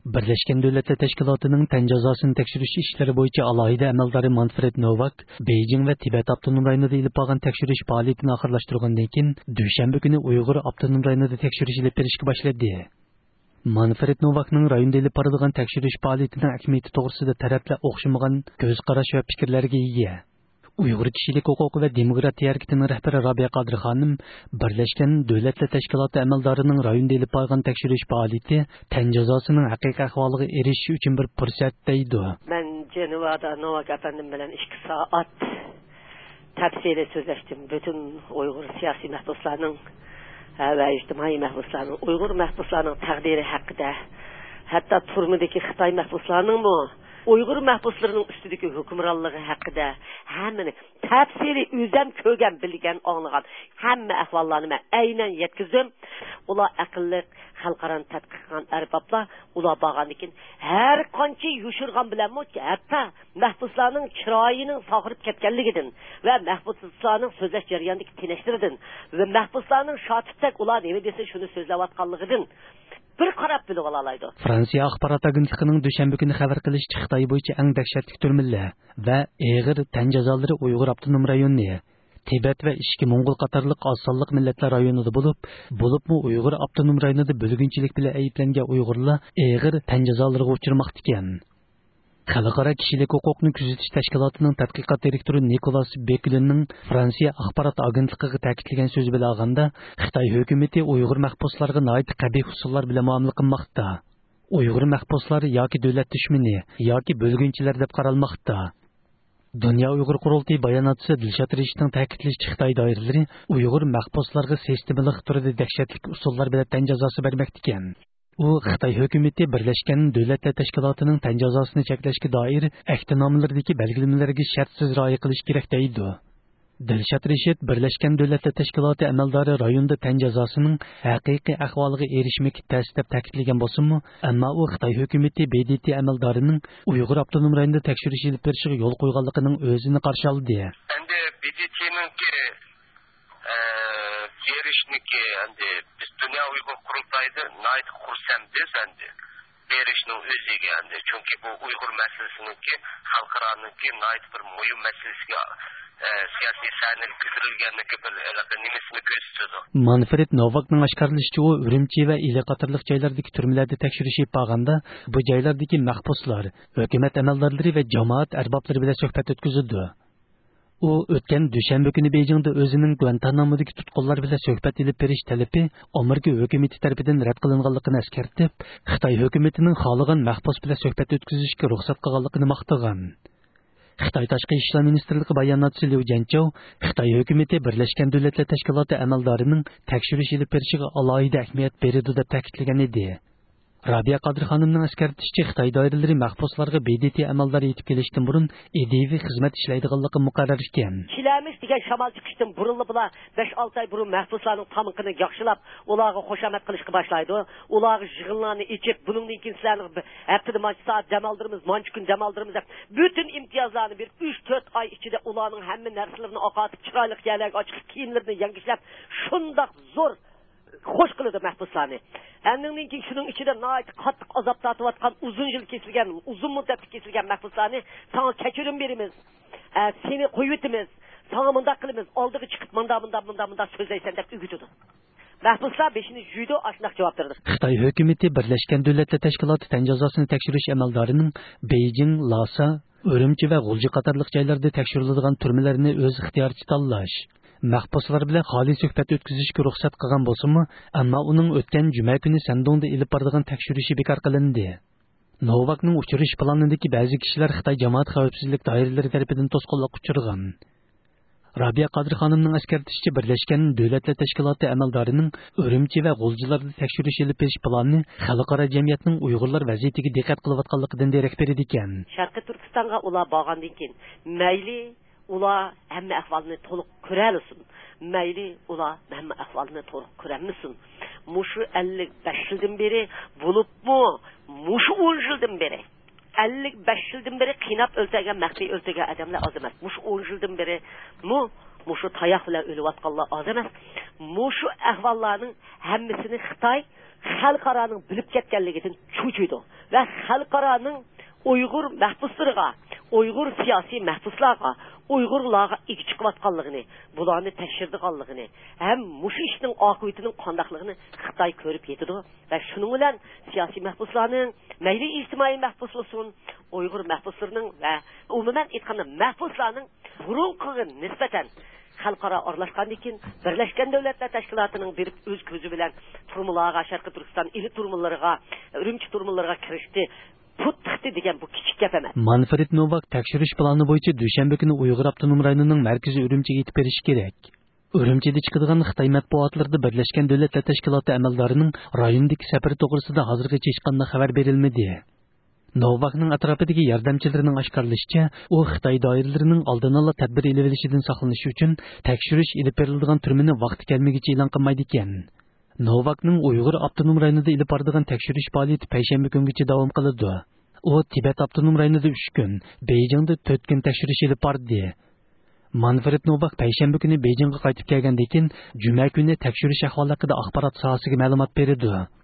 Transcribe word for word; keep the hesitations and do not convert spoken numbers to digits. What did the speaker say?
Birleşken Devletler Teşkilatı'nın tən cəzasını tekşürüş işleri boyunca alayida əməldarı Manfred Novak, Beijing ve Tibet Abdunum rayonida ilib barğan tekşürüş fəaliyyətini axırlaşdırğandan keyin düşənbə günü Uyğur Abdunum rayonida tekşürüş ilib berishga başladı. Manfred Novak'ның rayonda ilib barılğan tekşürüş fəaliyyətinin əhəmiyyəti toğrusida tərəflər oxşamagan göz qaraş və fikirlərə ega. Uyghur Kişilik Huquqi ve Demokratiya Hareketi'nin rehberi Rabia Qadir Hanım, Birleşken Devletler Teşkilatı əməldarının rayonda ilib barğan tekşürüş fəaliyyəti tən cəzasının haqiqi ahvalıga erishish uchun bir fursat deydi. Ben Cenevada Novak efendim bilen iki saat tepsiyle sözleştim. Bütün Uyghur siyasi məhbuslarının ve ictimai məhbuslarının, Uyghur məhbuslarının təqdiri haqqında, hatta turmudaki Xitay məhbuslarının mı Uyghur məhbuslarının üstüdeki hükümranlığı haqqında həmmini təfsiri üzəm kögən bilgən anlığan həmmə əhvallarını mən əynən yetkizdim. Ular aqlli xalqaran tədqiq qilgan ərbablar ular bağandikin hər qancha yushirgan bilanmi ki, hatta məhbuslarning chiroyining sog'irib ketganligidan va məhbuslarning so'zlash jarayonidagi tinchligidan va məhbuslarning shotibdak ular nima desa shuni so'zlayotganligidan bir qarab bilib olaydı. Fransiya axborot agentligining dushanba kuni xabar qilishicha Xitoy bo'yicha eng dahshatli turmalar va eg'ir tan jazolari Uyg'ur avtonom rayoni, Tibet va ishki Mo'ng'ul qatorliq oz sonliq millatlar rayonida bo'lib, bo'libmi Uyg'ur avtonom rayonida bo'lginchilik bilan ayblangan Uyg'urlar eg'ir tan jazolariga uchramoqda ekan. Xalqaro kishilik huquqni kuzatish tashkilotining tadqiqot direktori Nikolas Beklinning Fransiya axborot agentligiga ta'kidlagan so'zi bilan olganda, Xitoy hukumati Uyg'ur mahbuslarga noit qabih usullar bilan muomala qilmoqda. Uyg'ur mahbuslari yoki davlat dushmani yoki bo'lginchilar deb qaralmoqda. Dunyo Uyg'ur qurultiyi bayonotchisi Dilshod Reshidning ta'kidlashicha, Xitoy doiralari Uyg'ur mahbuslarga sistemalik turda dahshatli usullar bilan tan jazosi bermoqda ekan. U Xitoy hukumati Birleşken Devletler Teşkilatı'nın tən cəzasını cheklashga doir ahdnomalardagi belgilamalariga shartsiz rioya qilish kerak deydi. Dilshod Reshid Birleşken Devletler Teşkilatı əməldari rayonda tən cəzasının haqiqiy ahvoliga erishmoqda ta'sis deb ta'kidlagan bo'lsa-mu, ammo u Xitoy hukumati B D T əməldarining Uyg'ur avtonom rayonida tekshirish ilib berishiga yo'l qo'yganligining o'zini qarshi oldi. Endi B D T'ninki berişniki endi biz Dünya Uyghur Kurultayı'da nait kursam biz endi berişnin özüge endi çünkü bu Uyghur meselesininki halkaranınki nait bir mühim meselesiga e, siyasi sahnelik kitirilgenliki bir elaka nimisini gösteriyor. Manfred Novak'ның aşkarlışçı o Ürümçi ve ile qatorliq joylardagi turmalarda tekshirishib baganda bu joylardagi mahbuslar, hukumat amaldarlari ve jamoat arboblari bilan suhbat o'tkazildi. U o'tgan dushanba kuni Beijingda o'zining Guantanamodagi tutqunlar bilan suhbat ilib berish talabi Amerika hukumati tomonidan rad qilinganligini eskartib, Xitoy hukumatining xohlagan mahbus bilan suhbat o'tkazishga ruxsat qilganligini maqtagan. Xitoy Tashqi ishlar ministrligi bayonotchisi Liu Jianchao Xitoy hukumati Birleşken Devletler Teşkilatı əməldarining tekshirish ilib berishiga alohida ahamiyat beradi deb ta'kidlagan edi. Rabia Qadir Hanımның eskartishicha, Xitoy doiralari mahbuslarga B D T amaldari yetib kelishdan burun edeviy xizmat ishlaydiganligi muqarrar ekan. Kilamiz degan shamol chiqishdan burunli bular besh olti oy burun mahbuslarning tamqini yaxshilab, ularga xushamat qilishga boshlaydi. Ularga yig'inlarni ichib, buningdan keyin sizlarni haftada mancha soat dam oldiramiz, mancha kun dam oldiramiz deb bütün imtiyozlarni bir uch to'rt oy ichida ularning hamma narsalarini oqatib, chiroyli yerlarga ochiq kiyimlarini yangislab, shundoq zo'r xo'sh qiladi mahbuslarni. Andan keyin shuning ichida nihoyat qattiq azob tortayotgan, uzun yil kesilgan, uzun muddat kesilgan mahbuslarni sana kechirim beramiz. E, seni qo'yib o'tamiz. Sana bunda qilamiz. Oldiga chiqib bunda bunda bunda bunda so'zlaysan deb o'gitadi. Mahbuslar beshini juydi, ashunaq javob berdi. Xitoy hukumati Birleşken Devletler Teşkilatı tən cəzasını tekshirish amaldarining Beijing, Lhasa, Ürümçi ve G'ulji qatorliq joylarda tekshiriladigan turmalarni o'z ixtiyoricha tanlash, mahbuslar bilan xoli suhbat o'tkazishga ruxsat qilgan bo'lsa-mu, ammo uning o'tgan juma kuni Sandongda ilib boradigan tekshirishi bekor qilindi. Novakning uchirish planidagi ba'zi kishilar Xitoy jamoat xavfsizlik doiralari tomonidan to'sqinlikka uchirgan. Rabia Qadir Hanımның eskartishicha, Birleşken Devletler Teşkilatı amaldarining Ürümçi ve G'uljilarda tekshirish ilib berish plani xalqaro jamiyatning Uyg'urlar vaziyatiga diqqat qilayotganligidan darak beradi ekan. Sharqiy Turkistonga ular borgandan keyin mayli ular hamma ahvolni to'liq ko'ralsin, mayli ular hamma ahvolni to'liq ko'ramisin. Mushu ellik besh yildan beri bo'libmi, mushu o'n yildan beri ellik besh yildan beri qiynab o'ltirgan, maxfiy o'ltirgan odamlar oz emas. Mushu o'n yildan beri mu mushu tayoq bilan o'layotganlar oz emas. Mushu ahvollarning hammasini Xitoy xalqaroning bilib ketganligidan cho'chiydi. va xalqaroning Uyg'ur mahbuslariga, Uyg'ur siyosiy mahbuslarga, Uyg'urlarga igi chiqayotganligini, bularni tekshirdiganligini, ham mushu ishning oqibatining qandaqligini Xitoy ko'rib yetdi va shuning bilan siyosiy mahbuslarning, mayli ijtimoiy mahbus bo'lsin, Uyg'ur mahbuslarining va umuman aytganda mahbuslarning burunqiga nisbatan xalqaro aralashgandan keyin Birlashgan Davlatlar Tashkilotining berib o'z ko'zi bilan turmularga, Sharqiy Turkiston ili turmullariga, Urumchi turmullariga kirishdi. Puttiqti degan bu kichik gap emas. Manfred Novak tekshirish plani bo'yicha dushanba kuni Uyg'ur avtonom rayonining markazi Urumchiga yetib berish kerak. Urumchida chiqadigan Xitoy matbuotlarida Birlashgan Davlatlar Tashkiloti amaldorining rayondagi safari to'g'risida hozirgacha hech qanday xabar berilmadi. Novakning atrofidagi yordamchilarining oshkorlashicha, u Xitoy doiralarining oldin ola tadbir elib olishidan saqlanish uchun tekshirish elib beriladigan turmini vaqti kelmaguncha e'lon qilmaydi ekan. Novakning Uyg'ur avtonom rayonida ilib boradigan tekshirish faoliyati payshanba kungacha davom qiladi. U Tibet avtonom rayonida uch kun, Beijingda to'rt kun tekshirish ilib bordi. Manfred Novak payshanba kuni Beijingga qaytib kelgandan keyin juma kuni tekshirish ahvoli haqida axborot sohasiga ma'lumot berdi.